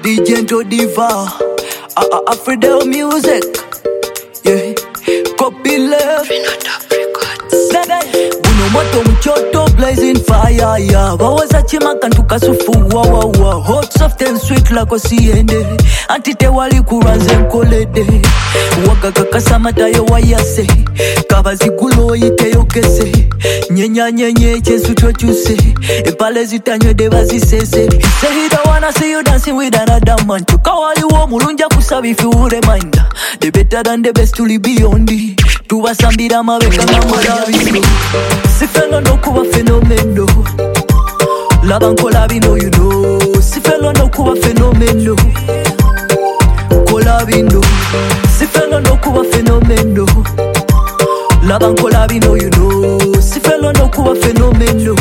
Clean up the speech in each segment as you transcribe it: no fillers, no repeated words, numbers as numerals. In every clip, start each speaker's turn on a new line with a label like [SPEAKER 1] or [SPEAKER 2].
[SPEAKER 1] The gentle diva, Fidel music, yeah. Copy left. Buno moto mchoto blazing fire, yeah. Wawaza chima kantuka sufu, wa. Hot, soft and sweet like siende. Antite wali kuranze mkolede. Waka kakasa matayo wayase. Kabazi gulo ite yokese. Nye chesu chochuse. Epale zitanywe devazi sese. Say he don't wanna see you dancing with another man. Tukawali wo mulunja kusabi if you reminder. They better than the best to live beyond it. Tubasambira mabeka na marabiso. Sifelo no kuba fenomeno. Laban kolabi no you know. Sifelo no kuba fenomeno. Kolabi no. Sifelo no kuba fenomeno. Laban kolabi no you know. Sifelo no kuba fenomeno.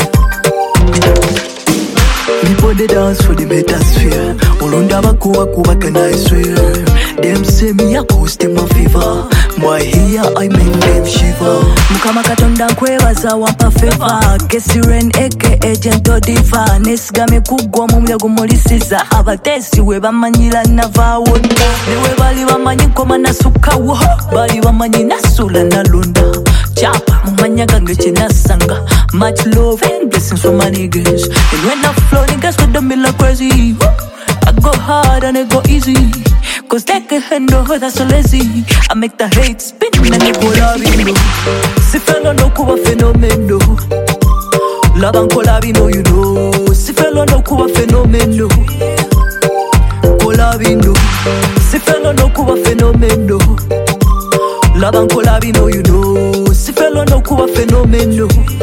[SPEAKER 1] People they dance for the metasphere. Olunda bakuwa kubaka I swear. Them say me a ghost in my fever. My here I make them shiver. Mukama katonda nkwebaza wampa favor. Kesiren aka gentle diva. Nesigame kugwa mu mulyago mulisiza. Abatesi we bamanyira navawoda. Newe bali bamanyi koma nasukawo. Bali bamanyi nasula nalunda. Chapa mumanya gange chenasanga. Much love and blessings from my niggas. And when I flow niggas with the mill like crazy. I go hard and I go easy. Cause they can handle that's so lazy. I make the hate spin and they go labindo. Sifelo no kuba fenomeno. Laban kolabino you know. Sifelo no kuba fenomeno. Kolabino. Sifelo no kuba fenomeno. Laban kolabino you know. Sifelo no kuba fenomeno.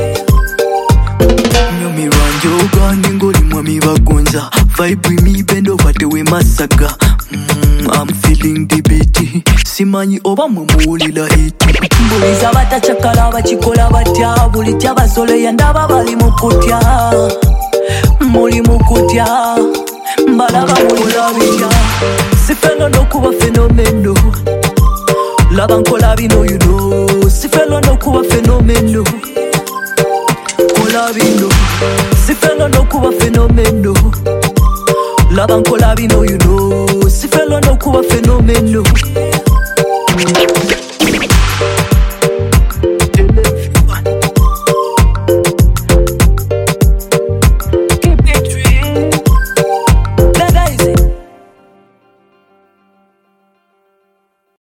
[SPEAKER 1] Nyomi ranjo gani ngoli mwami bagonza. Vibe me bend over the way masaga. I'm feeling the beat. Simanyi oba mwemulila iti. Mbuliza batachakala bachikola batya. Bulitya basole yandaba bali mukutya. Muli mukutya. Mbalaba mulila bitya. Sifelo no kuba fenomeno. Laban kolabino you know. Sifelo no kuba fenomeno. Kolabino. Sifelo no kuba fenomeno. Laban kolabino you know. Sifelo no kuba fenomeno.